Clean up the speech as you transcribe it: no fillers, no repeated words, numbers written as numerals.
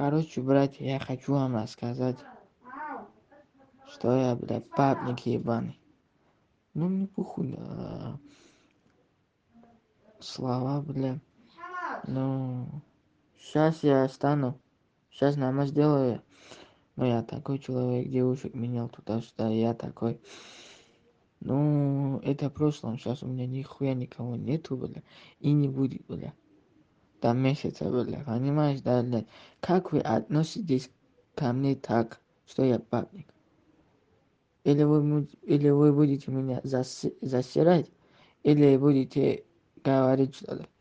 Короче, братья, я хочу вам рассказать, что я, блядь, бабник ебаный. Ну, мне похуй на слова, бля. Ну, сейчас я стану. Сейчас намаз сделаю. Ну, я такой человек, девушек менял туда-сюда, я такой. Ну, это в прошлом, сейчас у меня нихуя никого нету, бля, и не будет, бля. До месяца, бля, понимаешь, да, бля? Как вы относитесь ко мне так, что я бабник? Или вы будете меня засирать, или будете говорить, что ли?